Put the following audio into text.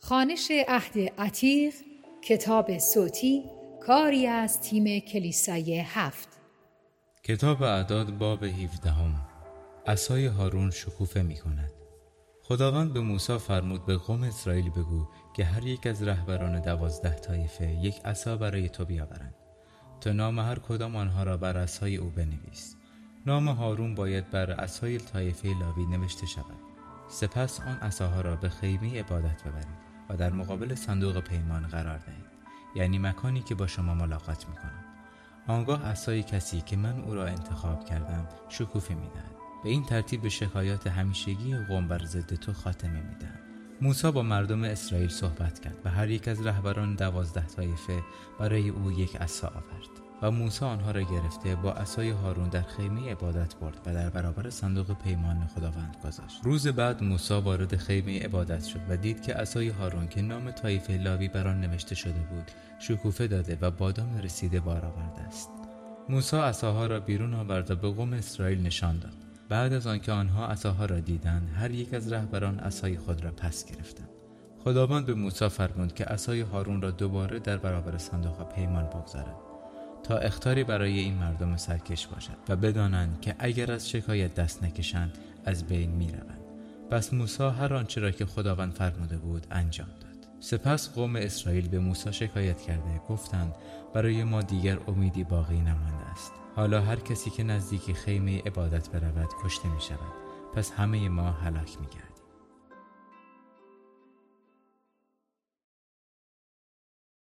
خوانش عهد عتیق، کتاب صوتی، کاری از تیم کلیسای 7. کتاب اعداد باب 17. عصای هارون شکوفه می کند. خداوند به موسی فرمود به قوم اسرائیل بگو که هر یک از رهبران 12 طایفه یک عصا برای تو بیاورند تا نام هر کدام آنها را بر عصای او بنویس. نام هارون باید بر عصای طایفه لاوی نوشته شود. سپس آن عصاها را به خیمه عبادت ببرید و در مقابل صندوق پیمان قرار دهید، یعنی مکانی که با شما ملاقات می‌کنم. آنگاه عصای کسی که من او را انتخاب کردم شکوفه می‌دهد. به این ترتیب به شکایات همیشگی قوم بر ضد تو خاتمه می‌دهد. موسی با مردم اسرائیل صحبت کرد و هر یک از رهبران 12 طایفه برای او یک عصا آورد و موسی آنها را گرفته با عصای هارون در خیمه عبادت برد و در برابر صندوق پیمان خداوند گذاشت. روز بعد موسی وارد خیمه عبادت شد و دید که عصای هارون که نام طایفه لاوی بر آن نوشته شده بود شکوفه داده و بادام رسیده بار آورده است. موسی عصاها را بیرون آورد و به قوم اسرائیل نشان داد. بعد از آنکه آنها عصاها را دیدند، هر یک از رهبران عصای خود را پس گرفتند. خداوند به موسی فرمود که عصای هارون را دوباره در برابر صندوق پیمان بگذارد تا اخطاری برای این مردم سرکش باشد و بدانند که اگر از شکایت دست نکشند از بین می روند. پس موسی هر آنچه را که خداوند فرموده بود انجام داد. سپس قوم اسرائیل به موسی شکایت کرده گفتند برای ما دیگر امیدی باقی نمانده است. حالا هر کسی که نزدیک خیمه عبادت برود کشته می شود. پس همه ما هلاک می گردیم.